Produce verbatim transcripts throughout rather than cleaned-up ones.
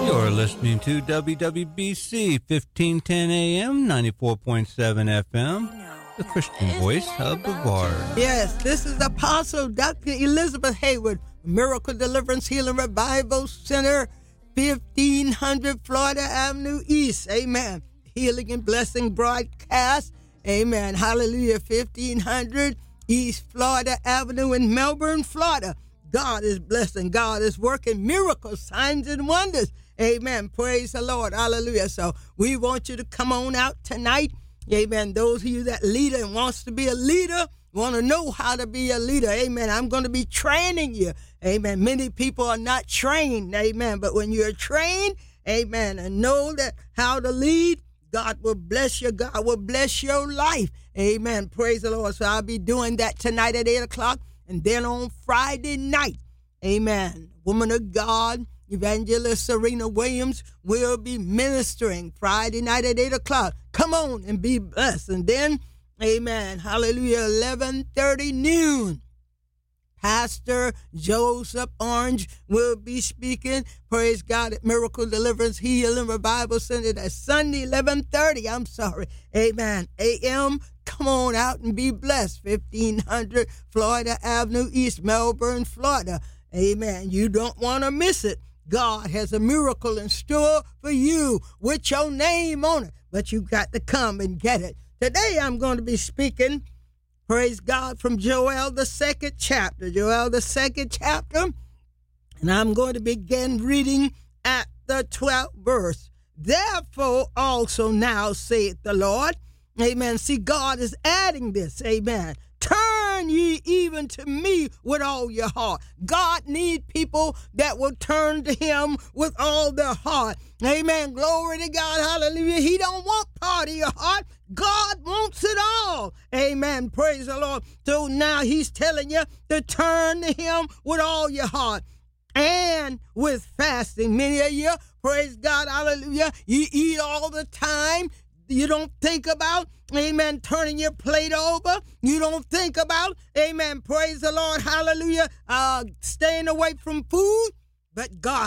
You're listening to W W B C fifteen ten A M, ninety-four point seven F M, the Christian voice of Brevard. Yes, this is Apostle Doctor Elizabeth Hayward, Miracle Deliverance Healing Revival Center, fifteen hundred Florida Avenue East. Amen. Healing and Blessing broadcast. Amen. Hallelujah. fifteen hundred East Florida Avenue in Melbourne, Florida. God is blessing. God is working miracles, signs, and wonders. Amen. Praise the Lord. Hallelujah. So we want you to come on out tonight. Amen. Those of you that leader and wants to be a leader, want to know how to be a leader. Amen. I'm going to be training you. Amen. Many people are not trained. Amen. But when you're trained, amen, and know that how to lead, God will bless you. God will bless your life. Amen. Praise the Lord. So I'll be doing that tonight at eight o'clock. And then on Friday night, amen, woman of God, Evangelist Serena Williams will be ministering Friday night at eight o'clock. Come on and be blessed. And then, amen, hallelujah, eleven thirty noon. Pastor Joseph Orange will be speaking. Praise God at Miracle Deliverance Healing Revival Center. That's Sunday, eleven thirty. I'm sorry. Amen. A M. Come on out and be blessed. fifteen hundred Florida Avenue East, Melbourne, Florida. Amen. You don't want to miss it. God has a miracle in store for you with your name on it. But you got to come and get it. Today I'm going to be speaking, praise God, from Joel, the second chapter. Joel, the second chapter. And I'm going to begin reading at the twelfth verse. Therefore also now saith the Lord. Amen. See, God is adding this. Amen. Turn ye even to me with all your heart. God need people that will turn to him with all their heart. Amen. Glory to God. Hallelujah. He don't want part of your heart. God wants it all. Amen. Praise the Lord. So now he's telling you to turn to him with all your heart. And with fasting. Many of you, praise God, hallelujah, you eat all the time. You don't think about, amen, turning your plate over. You don't think about, amen, praise the Lord, hallelujah, uh, staying away from food. But God,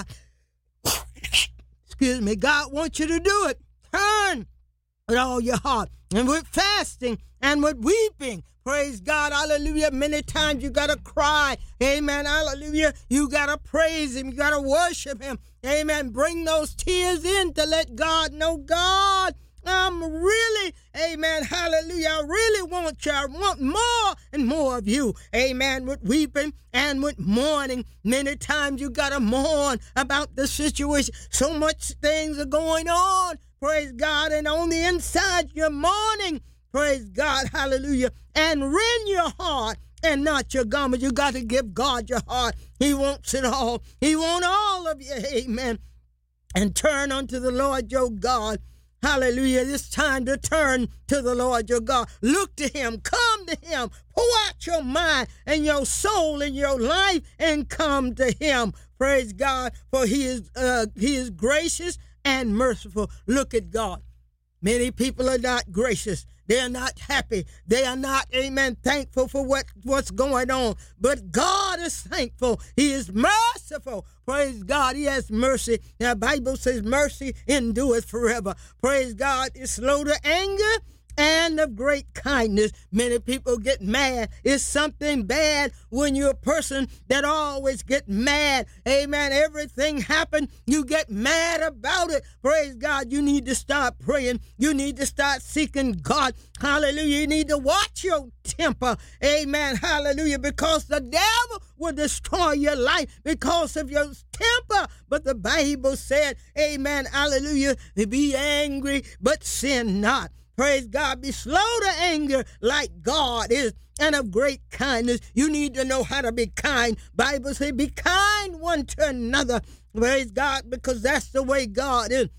excuse me, God wants you to do it. Turn with all your heart. And with fasting and with weeping. Praise God, hallelujah. Many times you got to cry. Amen, hallelujah. You got to praise him. You got to worship him. Amen. Bring those tears in to let God know, God, I'm really, amen, hallelujah, I really want you. I want more and more of you. Amen, with weeping and with mourning. Many times you got to mourn about the situation. So much things are going on, praise God, and on the inside you're mourning, praise God, hallelujah, and rend your heart and not your garment. You got to give God your heart. He wants it all. He wants all of you, amen, and turn unto the Lord your God. Hallelujah. It's time to turn to the Lord your God. Look to him. Come to him. Pour out your mind and your soul and your life and come to him. Praise God, for he is uh, he is gracious and merciful. Look at God. Many people are not gracious. They are not happy. They are not, amen, thankful for what, what's going on. But God is thankful. He is merciful. Praise God. He has mercy. Now, the Bible says mercy endureth forever. Praise God. It's slow to anger and of great kindness. Many people get mad. It's something bad when you're a person that always get mad. Amen. Everything happened. You get mad about it. Praise God. You need to start praying. You need to start seeking God. Hallelujah. You need to watch your temper. Amen. Hallelujah. Because the devil will destroy your life because of your temper. But the Bible said, amen. Hallelujah. Be angry, but sin not. Praise God. Be slow to anger like God is, and of great kindness. You need to know how to be kind. Bible says be kind one to another. Praise God, because that's the way God is.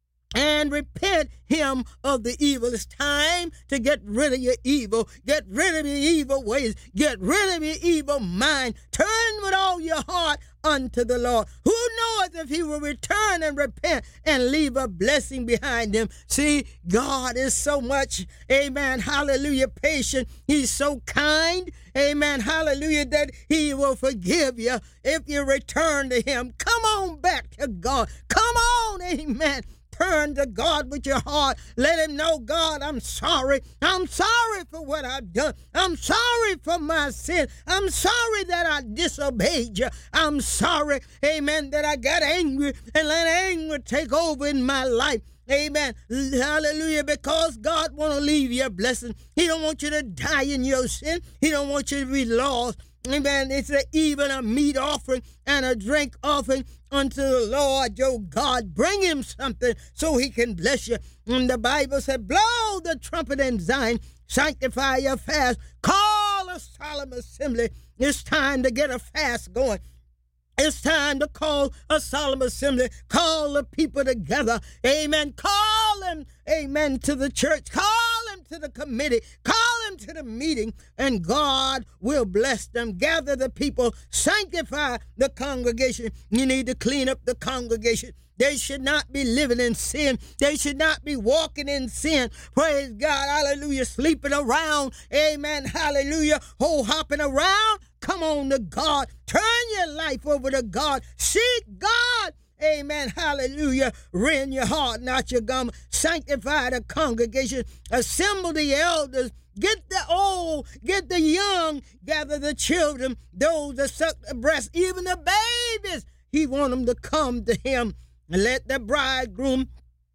And repent him of the evil. It's time to get rid of your evil. Get rid of your evil ways. Get rid of your evil mind. Turn with all your heart unto the Lord. Who knoweth if he will return and repent and leave a blessing behind him? See, God is so much, amen, hallelujah, patient. He's so kind, amen, hallelujah, that he will forgive you if you return to him. Come on back to God. Come on amen. Turn to God with your heart. Let him know, God, I'm sorry. I'm sorry for what I've done. I'm sorry for my sin. I'm sorry that I disobeyed you. I'm sorry, amen, that I got angry and let anger take over in my life. Amen. Hallelujah. Because God want to leave you a blessing. He don't want you to die in your sin. He don't want you to be lost. Amen. It's a, even a meat offering and a drink offering unto the Lord your God. Bring him something so he can bless you. And the Bible said, blow the trumpet in Zion, sanctify your fast, call a solemn assembly. It's time to get a fast going. It's time to call a solemn assembly. Call the people together. Amen. Call them, amen, to the church. Call them to the committee. Call them to the meeting, and God will bless them. Gather the people. Sanctify the congregation. You need to clean up the congregation. They should not be living in sin. They should not be walking in sin. Praise God. Hallelujah. Sleeping around. Amen. Hallelujah. Whole hopping around. Come on to God. Turn your life over to God. Seek God. Amen. Hallelujah. Rend your heart, not your gum. Sanctify the congregation. Assemble the elders. Get the old, get the young, gather the children, those that suck the breast, even the babies. He want them to come to him. And let the bridegroom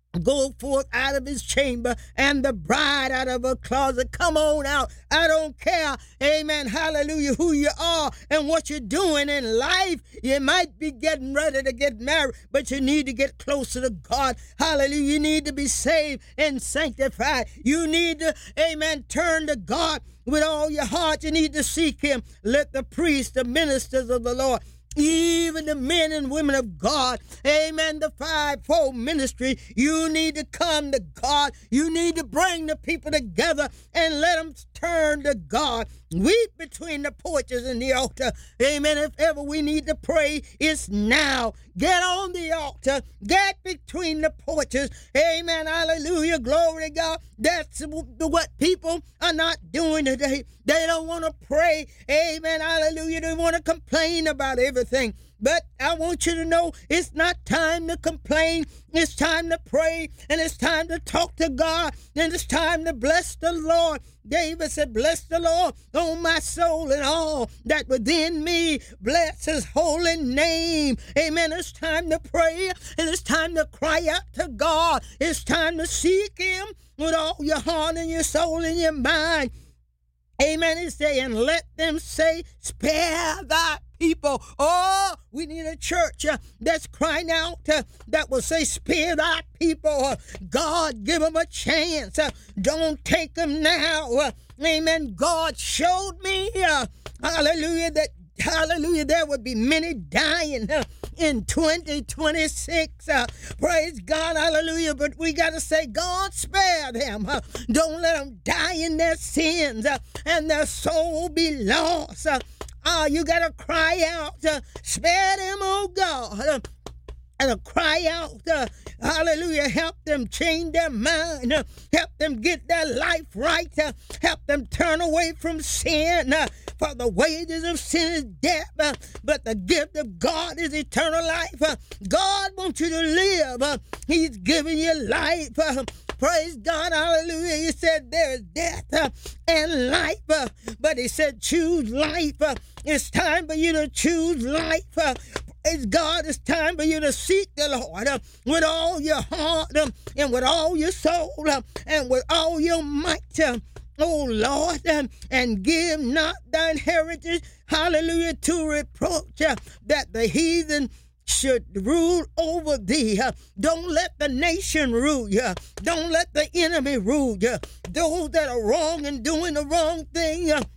go forth out of his chamber and the bride out of her closet. Come on out. I don't care, amen, hallelujah, who you are and what you're doing in life. You might be getting ready to get married, but you need to get closer to God. Hallelujah. You need to be saved and sanctified. You need to, amen, turn to God with all your heart. You need to seek him. Let the priests, the ministers of the Lord, even the men and women of God, amen, the fivefold ministry, you need to come to God. You need to bring the people together and let them turn to God. Weep between the porches and the altar. Amen. If ever we need to pray, it's now. Get on the altar. Get between the porches. Amen. Hallelujah. Glory to God. That's what people are not doing today. They don't want to pray. Amen. Hallelujah. They want to complain about everything. But I want you to know it's not time to complain. It's time to pray, and it's time to talk to God, and it's time to bless the Lord. David said, bless the Lord, oh my soul, and all that within me. Bless his holy name. Amen. It's time to pray, and it's time to cry out to God. It's time to seek him with all your heart and your soul and your mind. Amen. He's saying, let them say, spare thy people. Oh, we need a church uh, that's crying out uh, that will say, spare thy people. Uh, God, give them a chance. Uh, don't take them now. Uh, amen. God showed me, uh, hallelujah, that hallelujah, there would be many dying uh, in twenty twenty-six. Uh, praise God, hallelujah. But we got to say, God, spare them. Uh, don't let them die in their sins uh, and their soul be lost. Uh, uh, you got to cry out, uh, spare them, oh God. Uh, and uh, cry out, uh, hallelujah, help them change their mind, uh, help them get their life right, uh, help them turn away from sin, uh, for the wages of sin is death, uh, but the gift of God is eternal life. Uh, God wants you to live. Uh, he's giving you life. Uh, praise God, hallelujah. He said there is death uh, and life, uh, but he said choose life. Uh, it's time for you to choose life. Uh, It's God, it's time for you to seek the Lord uh, with all your heart uh, and with all your soul uh, and with all your might, uh, oh Lord, uh, and give not thine heritage, hallelujah, to reproach uh, that the heathen should rule over thee. Uh, don't let the nation rule you. Don't let the enemy rule you. Those that are wrong and doing the wrong thing, uh,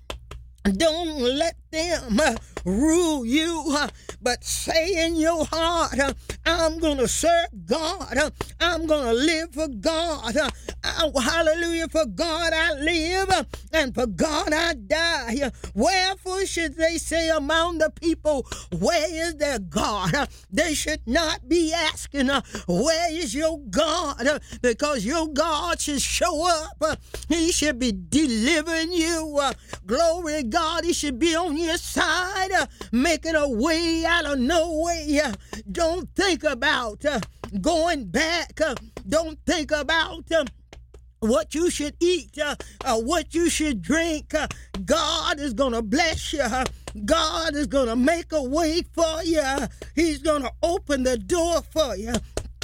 don't let them uh, rule you, uh, but say in your heart, uh, I'm going to serve God. Uh, I'm going to live for God. Uh, I, hallelujah, for God I live, uh, and for God I die. Uh, wherefore should they say among the people, where is their God? Uh, they should not be asking, uh, where is your God? Uh, because your God should show up. Uh, he should be delivering you. Uh, glory to God. He should be on your side, uh, making a way out of no way. Uh, don't think about, uh, going back. Uh, don't think about uh, what you should eat, uh, uh, what you should drink. Uh, God is going to bless you. Uh, God is going to make a way for you. Uh, he's going to open the door for you.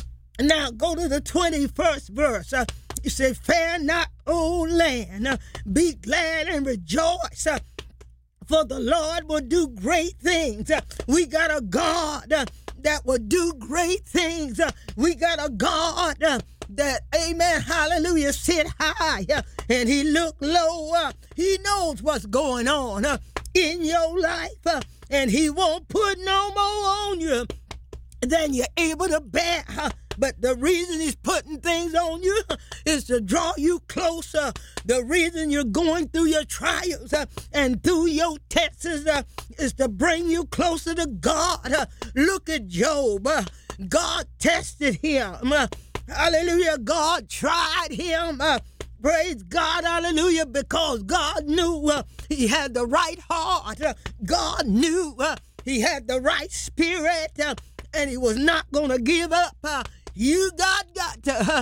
Now go to the twenty-first verse. Uh, it says, fear not, O land, uh, be glad and rejoice. Uh, for the Lord will do great things. Uh, we got a God uh, that will do great things. Uh, we got a God uh, that, amen, hallelujah, sit high uh, and he look low. Uh, he knows what's going on uh, in your life, uh, and he won't put no more on you than you're able to bear. Uh, But the reason he's putting things on you is to draw you closer. The reason you're going through your trials uh, and through your tests uh, is to bring you closer to God. Uh, look at Job. Uh, God tested him. Uh, hallelujah. God tried him. Uh, praise God. Hallelujah. Because God knew uh, he had the right heart. Uh, God knew uh, he had the right spirit. Uh, and he was not going to give up. Uh, You God got to uh,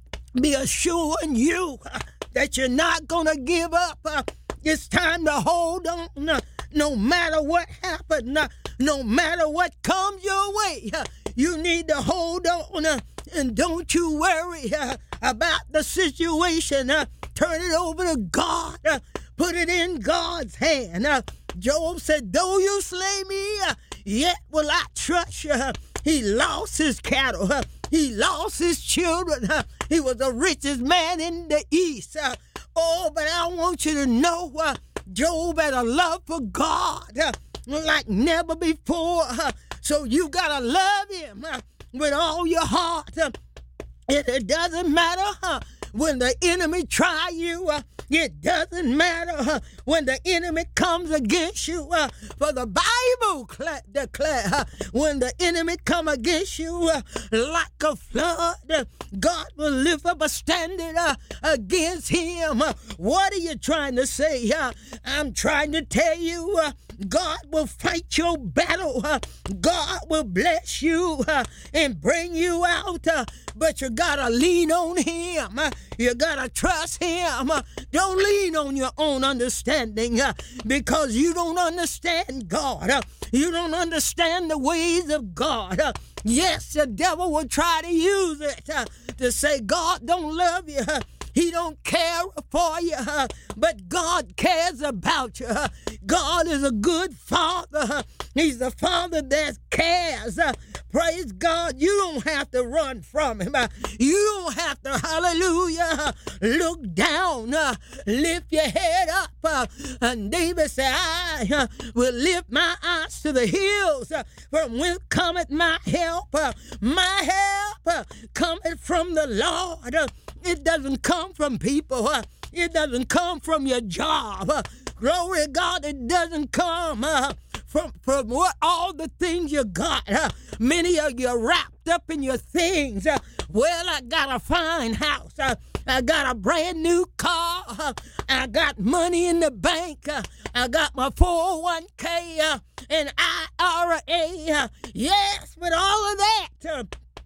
be assuring you uh, that you're not going to give up. Uh, it's time to hold on uh, no matter what happens, uh, no matter what comes your way. Uh, you need to hold on uh, and don't you worry uh, about the situation. Uh, turn it over to God. Uh, put it in God's hand. Uh, Job said, though you slay me, uh, yet will I trust you. Uh, he lost his cattle. Uh, He lost his children. Uh, he was the richest man in the East. Uh, oh, but I want you to know uh, Job had a love for God uh, like never before. Uh, so you got to love him uh, with all your heart. Uh, it, it doesn't matter uh, when the enemy try you. Uh, it doesn't matter uh, when the enemy comes against you. Uh, for the Bible cl- declare uh, when the enemy come against you uh, like a flood, uh, God will lift up a standard uh, against him. Uh, what are you trying to say? Uh, I'm trying to tell you uh, God will fight your battle. Uh, God will bless you uh, and bring you out. Uh, but you got to lean on him. Uh, you got to trust him. Uh, don't lean on your own understanding uh, because you don't understand God. Uh, you don't understand the ways of God. Uh, yes, the devil will try to use it uh, to say God don't love you. Uh, He don't care for you, uh, but God cares about you. Uh, God is a good father. Uh, he's a father that cares. Uh, praise God. You don't have to run from him. Uh, you don't have to, hallelujah, uh, look down. Uh, lift your head up. Uh, and David said, I uh, will lift my eyes to the hills. Uh, from whence cometh my help? Uh, my help uh, cometh from the Lord. Uh, It doesn't come from people. Uh, it doesn't come from your job. Uh, glory to God, it doesn't come uh, from, from what all the things you got. Uh, many of you are wrapped up in your things. Uh, well, I got a fine house. Uh, I got a brand new car. Uh, I got money in the bank. Uh, I got my four oh one k uh, and I R A. Uh, yes, with all of that, uh,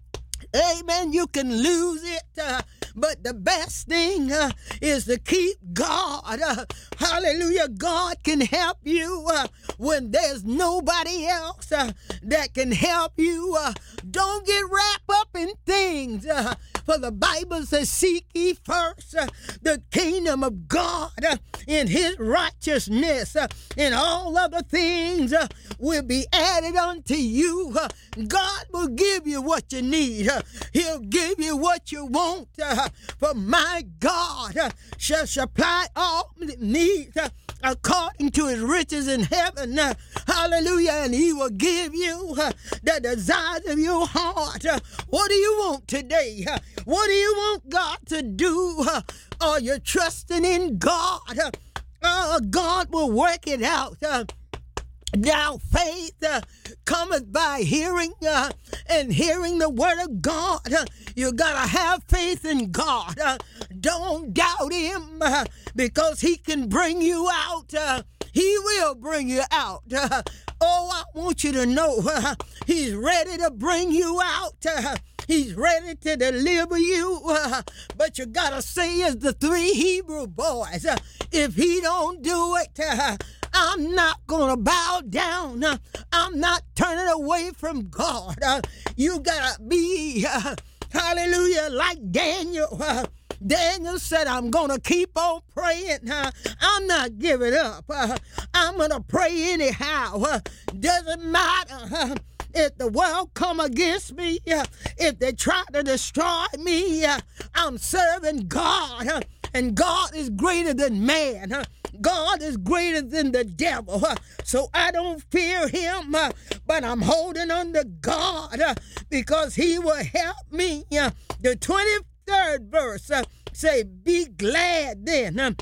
amen, you can lose it. Uh, But the best thing uh, is to keep God. Uh, hallelujah. God can help you uh, when there's nobody else uh, that can help you. Uh, don't get wrapped up in things. Uh, for the Bible says, seek ye first uh, the kingdom of God uh, and his righteousness, uh, and all other things uh, will be added unto you. Uh, God will give you what you need. Uh, he'll give you what you want. Uh, For my God uh, shall supply all needs uh, according to his riches in heaven. Uh, hallelujah. And he will give you uh, the desires of your heart. Uh, what do you want today? Uh, what do you want God to do? Uh, are you trusting in God? Uh, uh, God will work it out. Uh, Now faith uh, cometh by hearing uh, and hearing the word of God. Uh, you got to have faith in God. Uh, don't doubt him uh, because he can bring you out. Uh, he will bring you out. Uh, oh, I want you to know uh, he's ready to bring you out. Uh, He's ready to deliver you. Uh, but you got to say as the three Hebrew boys, uh, if he don't do it, uh, I'm not going to bow down. Uh, I'm not turning away from God. Uh, you got to be, uh, hallelujah, like Daniel. Uh, Daniel said, I'm going to keep on praying. Uh, I'm not giving up. Uh, I'm going to pray anyhow. Uh, doesn't matter. Uh, If the world come against me, uh, if they try to destroy me, uh, I'm serving God. Uh, and God is greater than man. Uh, God is greater than the devil. Uh, so I don't fear him, uh, but I'm holding on to God uh, because he will help me. Uh, the twenty-third verse uh, say, be glad then, uh,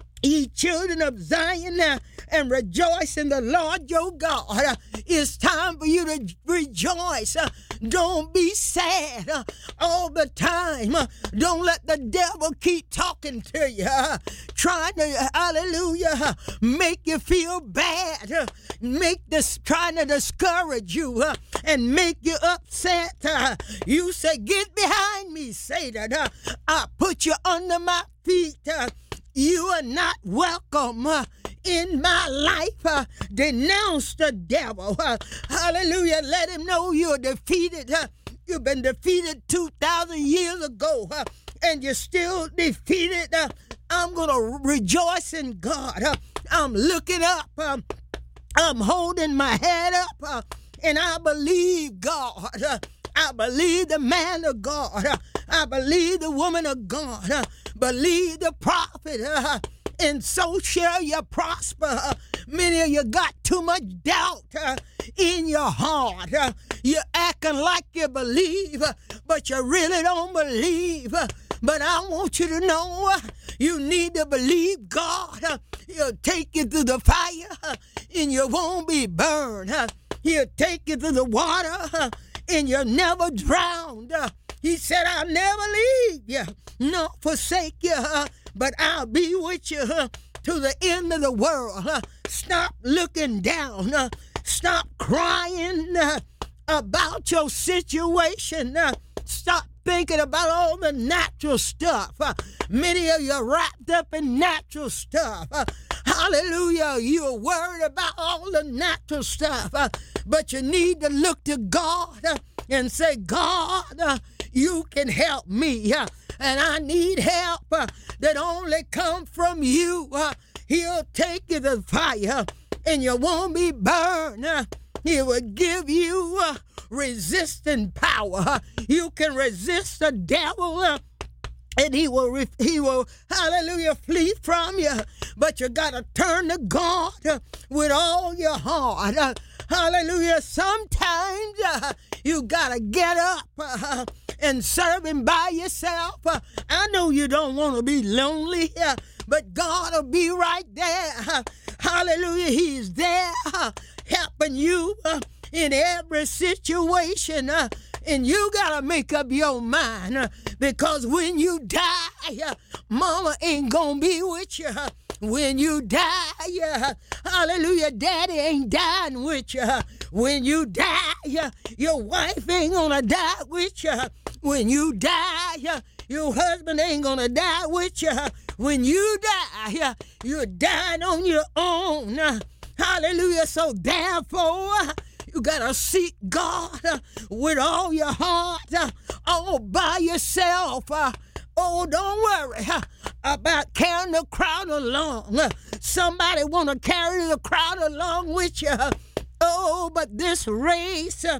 ye children of Zion, uh, and rejoice in the Lord your God. Uh, it's time for you to rejoice. Uh, don't be sad uh, all the time. Uh, don't let the devil keep talking to you, uh, trying to, hallelujah, uh, make you feel bad, uh, make this, trying to discourage you uh, and make you upset. Uh, you say, get behind me, Satan. Uh, I put you under my feet. Uh, You are not welcome uh, in my life. Uh, denounce the devil. Uh, hallelujah. Let him know you're defeated. Uh, you've been defeated two thousand years ago, uh, and you're still defeated. Uh, I'm going to rejoice in God. Uh, I'm looking up. Uh, I'm holding my head up, uh, and I believe God. Uh, I believe the man of God. Uh, I believe the woman of God. Uh, believe the prophet. Uh, and so shall you prosper. Uh, many of you got too much doubt uh, in your heart. Uh, you're acting like you believe, uh, but you really don't believe. Uh, but I want you to know uh, you need to believe God. Uh, he'll take you through the fire uh, and you won't be burned. Uh, he'll take you through the water uh, and you'll never drown. Uh, he said, I'll never leave you, nor forsake you, uh, but I'll be with you uh, to the end of the world. Uh, stop looking down. Uh, stop crying uh, about your situation. Uh, stop thinking about all the natural stuff. Uh, many of you are wrapped up in natural stuff. Uh, hallelujah. You're worried about all the natural stuff. Uh, but you need to look to God uh, and say, God, uh, you can help me. Uh, and I need help uh, that only comes from you. Uh, he'll take you to the fire and you won't be burned. Uh, he will give you uh, resisting power. Uh, you can resist the devil. Uh, And he will, he will, hallelujah, flee from you. But you got to turn to God uh, with all your heart. Uh, hallelujah. Sometimes uh, you got to get up uh, and serve him by yourself. Uh, I know you don't want to be lonely, uh, but God will be right there. Uh, hallelujah. He's there uh, helping you uh, in every situation. Uh, And you got to make up your mind uh, because when you die, uh, mama ain't going to be with you. Uh, when you die, uh, hallelujah, daddy ain't dying with you. Uh, when you die, uh, your wife ain't going to die with you. Uh, when you die, uh, your husband ain't going to die with you. Uh, when you die, uh, you're dying on your own. Uh, hallelujah, so therefore, uh, you got to seek God uh, with all your heart, uh, all by yourself. Uh, oh, don't worry uh, about carrying the crowd along. Uh, somebody want to carry the crowd along with you. Uh, oh, but this race uh,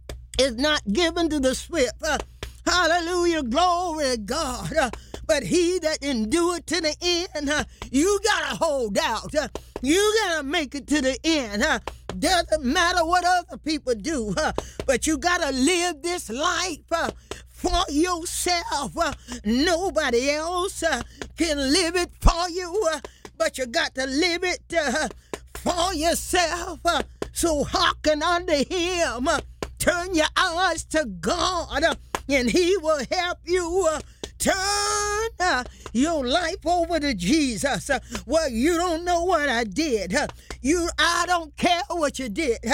is not given to the swift. Uh, hallelujah, glory to God. Uh, but he that endure to the end, uh, you got to hold out. Uh, you got to make it to the end. Uh, Doesn't matter what other people do, uh, but you got to live this life uh, for yourself. Uh, nobody else uh, can live it for you, uh, but you got to live it uh, for yourself. Uh, so hearken unto him. Uh, turn your eyes to God, uh, and he will help you uh, turn uh, your life over to Jesus. Uh, well, you don't know what I did. Uh, you, I don't care what you did. Uh,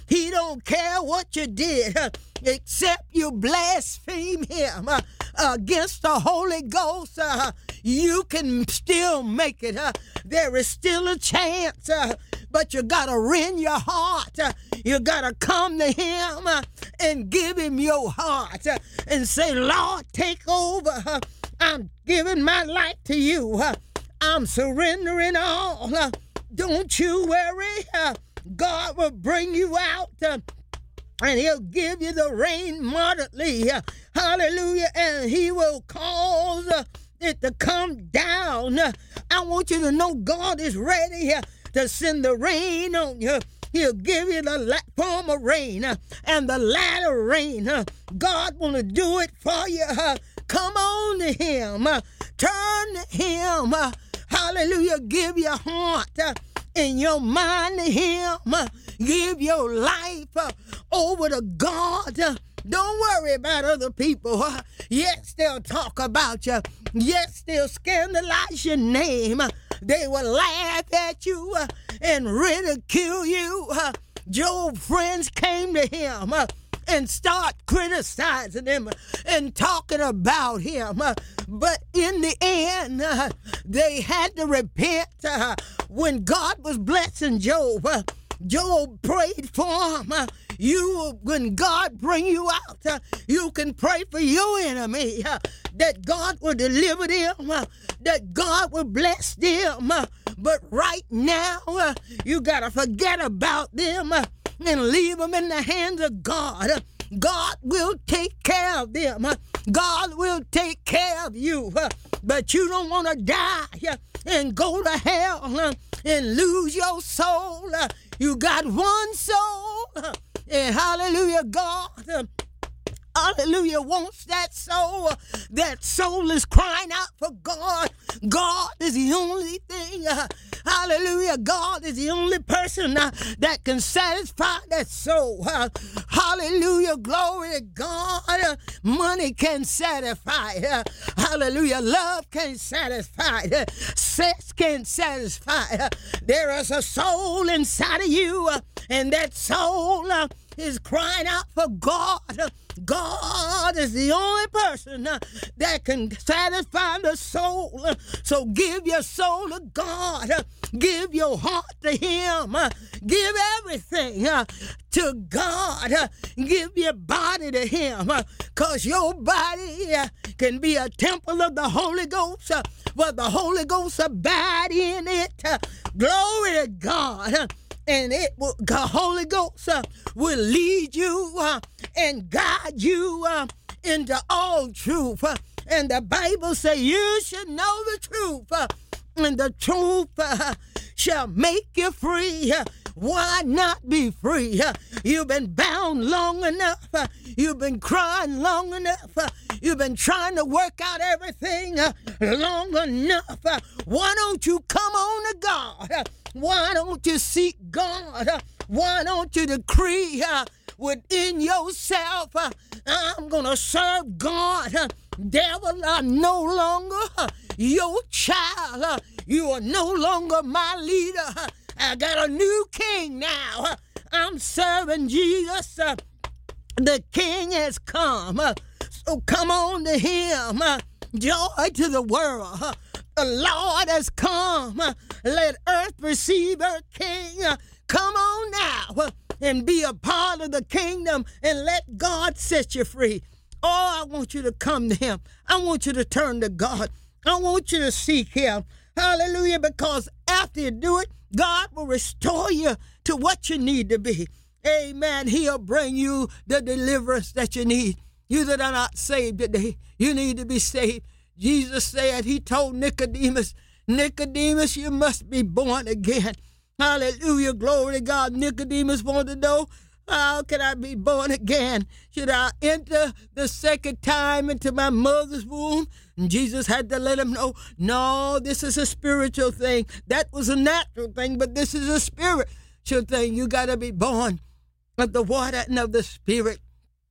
He don't care what you did, uh, except you blaspheme him uh, against the Holy Ghost. Uh, you can still make it. Uh, there is still a chance, uh, but you got to rend your heart. Uh, you got to come to him uh, and give him your heart uh, and say, Lord, take over. Uh, I'm giving my life to you. Uh, I'm surrendering all. Uh, don't you worry. Uh, God will bring you out. Uh, And he'll give you the rain moderately. Uh, hallelujah. And he will cause uh, it to come down. Uh, I want you to know God is ready uh, to send the rain on you. He'll give you the la- form of rain uh, and the latter rain. Uh, God want to do it for you. Uh, come on to him. Uh, turn to him. Uh, hallelujah. Give your heart uh, and your mind to him. Uh, give your life uh, over to God. Uh, don't worry about other people. Uh, yes, they'll talk about you. Yes, they'll scandalize your name. Uh, they will laugh at you uh, and ridicule you. Uh, Job's friends came to him uh, and start criticizing him and talking about him. Uh, but in the end, uh, they had to repent. Uh, when God was blessing Job, uh, Job prayed for him. Uh, you, when God bring you out, uh, you can pray for your enemy, uh, that God will deliver them, uh, that God will bless them. Uh, but right now, uh, you got to forget about them uh, and leave them in the hands of God. Uh, God will take care of them. Uh, God will take care of you. Uh, but you don't want to die uh, and go to hell uh, and lose your soul. Uh, you got one soul. Uh, and hallelujah, God. Uh, Hallelujah, wants that soul. That soul is crying out for God. God is the only thing. Uh, hallelujah, God is the only person uh, that can satisfy that soul. Uh, hallelujah, glory to God. Uh, money can satisfy. Uh, hallelujah, love can satisfy. Uh, sex can satisfy. Uh, there is a soul inside of you, uh, and that soul uh, is crying out for God. Uh, God is the only person uh, that can satisfy the soul. Uh, so give your soul to God. Uh, give your heart to him. Uh, give everything uh, to God. Uh, give your body to him. Because uh, your body uh, can be a temple of the Holy Ghost. Uh, where the Holy Ghost abide in it. Uh, glory to God. Uh, And it will, the Holy Ghost uh, will lead you uh, and guide you uh, into all truth. Uh, and the Bible says you should know the truth. Uh, and the truth uh, shall make you free. Uh, why not be free? Uh, you've been bound long enough. Uh, you've been crying long enough. Uh, you've been trying to work out everything uh, long enough. Uh, why don't you come on to God? Uh, Why don't you seek God? Uh, why don't you decree uh, within yourself, uh, I'm going to serve God. Uh, devil, I'm no longer uh, your child. Uh, you are no longer my leader. Uh, I got a new king now. Uh, I'm serving Jesus. Uh, the king has come. Uh, so come on to him. Uh, joy to the world. Uh, The Lord has come. Uh, let earth receive her king. Uh, come on now uh, and be a part of the kingdom and let God set you free. Oh, I want you to come to him. I want you to turn to God. I want you to seek him. Hallelujah, because after you do it, God will restore you to what you need to be. Amen. He'll bring you the deliverance that you need. You that are not saved today, you need to be saved. Jesus said, he told Nicodemus, Nicodemus, you must be born again. Hallelujah, glory to God. Nicodemus wanted to know, how can I be born again? Should I enter the second time into my mother's womb? And Jesus had to let him know, no, this is a spiritual thing. That was a natural thing, but this is a spiritual thing. You got to be born of the water and of the Spirit.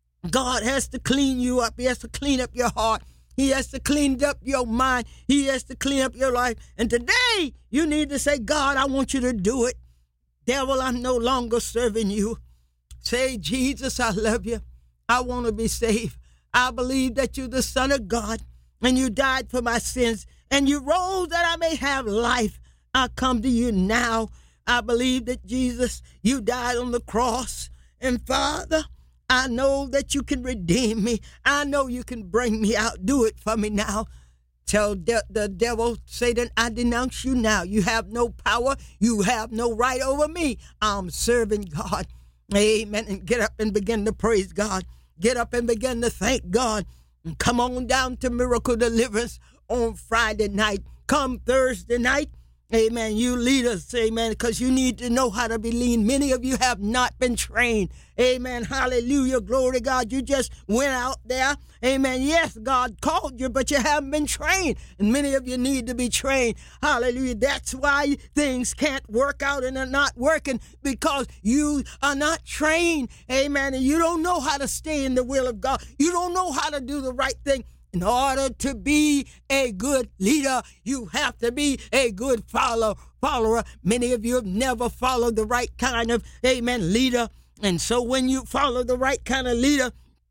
God has to clean you up. He has to clean up your heart. He has to clean up your mind. He has to clean up your life. And today, you need to say, God, I want you to do it. Devil, I'm no longer serving you. Say, Jesus, I love you. I want to be saved. I believe that you're the Son of God and you died for my sins and you rose that I may have life. I come to you now. I believe that, Jesus, you died on the cross. And Father, I know that you can redeem me. I know you can bring me out. Do it for me now. Tell de- the devil, Satan, I denounce you now. You have no power. You have no right over me. I'm serving God. Amen. And get up and begin to praise God. Get up and begin to thank God. And come on down to Miracle Deliverance on Friday night. Come Thursday night. Amen. You lead us, amen, because you need to know how to be lean. Many of you have not been trained. Amen. Hallelujah. Glory to God. You just went out there. Amen. Yes, God called you, but you haven't been trained. And many of you need to be trained. Hallelujah. That's why things can't work out and are not working, because you are not trained. Amen. And you don't know how to stay in the will of God. You don't know how to do the right thing. In order to be a good leader, you have to be a good follower. follower. Many of you have never followed the right kind of, amen, leader. And so when you follow the right kind of leader,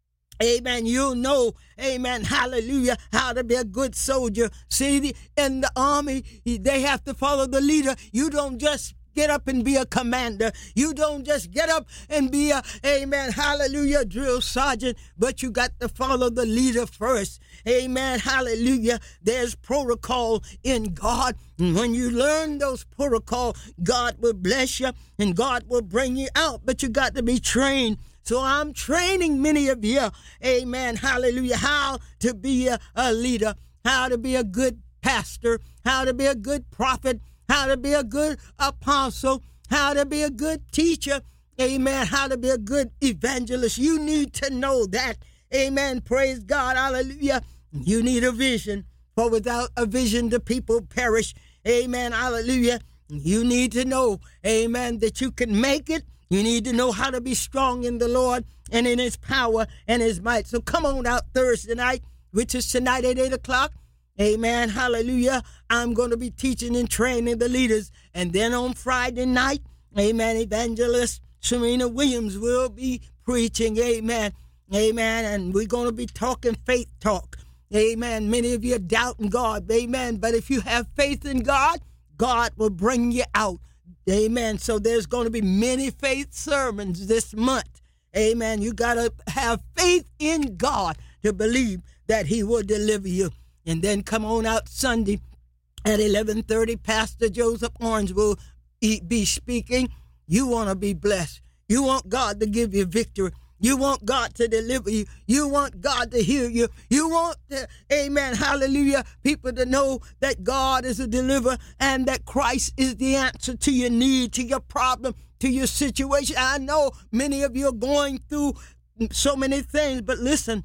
amen, you'll know, amen, hallelujah, how to be a good soldier. See, in the army, they have to follow the leader. You don't just get up and be a commander. You don't just get up and be a, amen, hallelujah, drill sergeant, but you got to follow the leader first. Amen, hallelujah. There's protocol in God. And when you learn those protocol, God will bless you and God will bring you out, but you got to be trained. So I'm training many of you, amen, hallelujah, how to be a, a leader, how to be a good pastor, how to be a good prophet, how to be a good apostle, how to be a good teacher, amen, how to be a good evangelist. You need to know that, amen, praise God, hallelujah. You need a vision, for without a vision the people perish, amen, hallelujah. You need to know, amen, that you can make it. You need to know how to be strong in the Lord and in his power and his might. So come on out Thursday night, which is tonight at eight o'clock. Amen. Hallelujah. I'm going to be teaching and training the leaders. And then on Friday night, amen, Evangelist Serena Williams will be preaching. Amen. Amen. And we're going to be talking faith talk. Amen. Many of you are doubting God. Amen. But if you have faith in God, God will bring you out. Amen. So there's going to be many faith sermons this month. Amen. You got to have faith in God to believe that he will deliver you. And then come on out Sunday at eleven thirty. Pastor Joseph Orange will be speaking. You want to be blessed. You want God to give you victory. You want God to deliver you. You want God to heal you. You want, to, amen, hallelujah, people to know that God is a deliverer and that Christ is the answer to your need, to your problem, to your situation. I know many of you are going through so many things, but listen,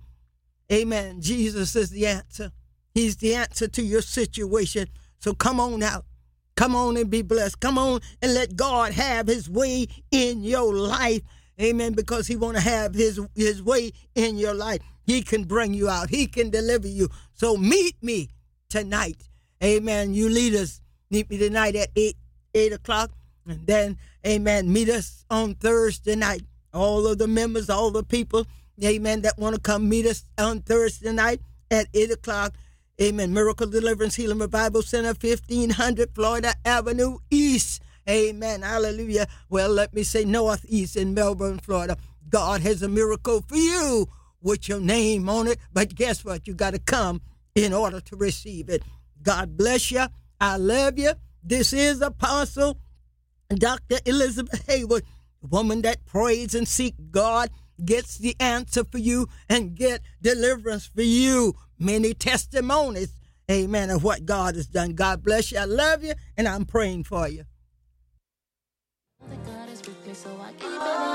amen, Jesus is the answer. He's the answer to your situation. So come on out. Come on and be blessed. Come on and let God have his way in your life. Amen. Because he want to have his, his way in your life. He can bring you out. He can deliver you. So meet me tonight. Amen. You leaders, meet me tonight at eight, eight o'clock. And then, amen, meet us on Thursday night. All of the members, all the people, amen, that want to come meet us on Thursday night at eight o'clock. Amen. Miracle Deliverance Healing Revival Center, fifteen hundred Florida Avenue East. Amen. Hallelujah. Well, let me say northeast in Melbourne, Florida. God has a miracle for you with your name on it. But guess what? You got to come in order to receive it. God bless you. I love you. This is Apostle Doctor Elizabeth Hayward, woman that prays and seeks God, gets the answer for you and get deliverance for you. Many testimonies, amen, of what God has done. God bless you. I love you, and I'm praying for you. The God is with me, so I keep it